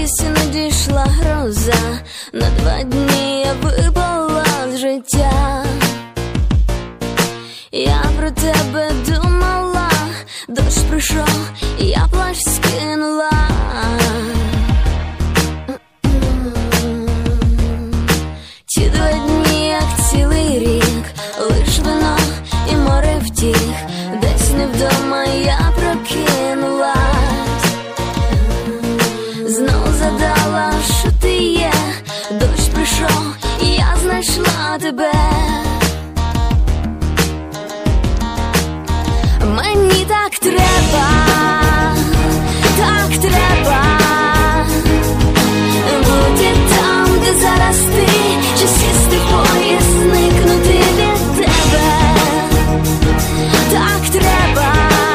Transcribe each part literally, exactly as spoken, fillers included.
Ось і надійшла гроза, на два дні я випала з життя. Я про тебе думала, дощ прийшов, я плащ скинула. Ті два дні, як цілий рік, лиш вино і море втіх. Десь не вдома я прокинулась, знов задала, що ти є. Дощ прийшов, і я знайшла тебе. Мені так треба, так треба бути там, де зараз ти, чи сісти в поїзд, зникнути від тебе. Так треба,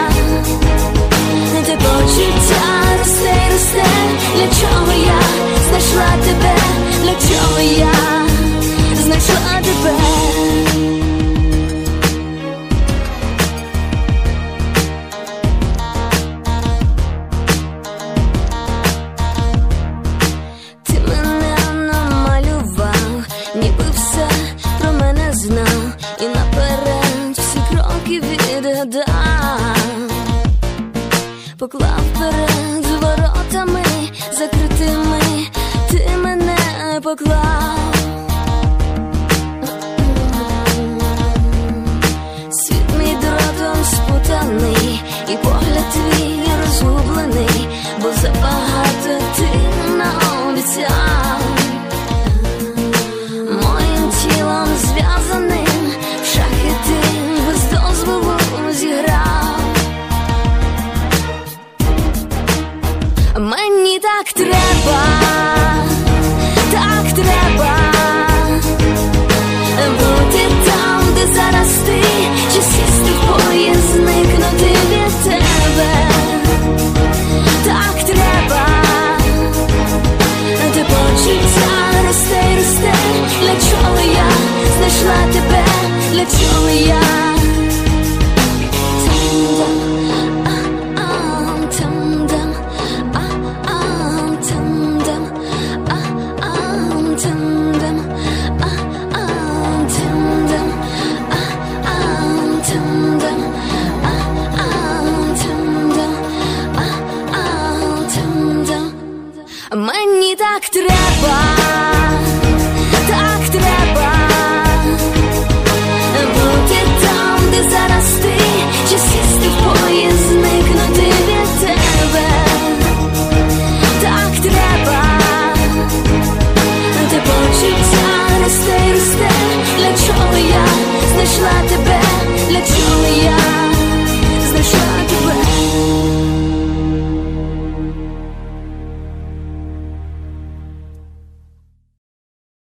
те почуття росте й росте. Для чого я знайшла тебе, для чого я знайшла тебе. І наперед всі кроки відгадав, поклав перед воротами закритими, ти мене поклав. Світ мій дротом спутаний, і погляд твій розгублений, бо забагато ти наобіцяв. Моїм тілом зв'язаним в шахи ти без дозволу зіграв. Мені так треба, так треба бути там, де зараз ти, чи сісти в поїзд, зникнути від тебе. Так треба, те почуття росте й росте. Для чого я знайшла тебе, для чого я. Мені так треба.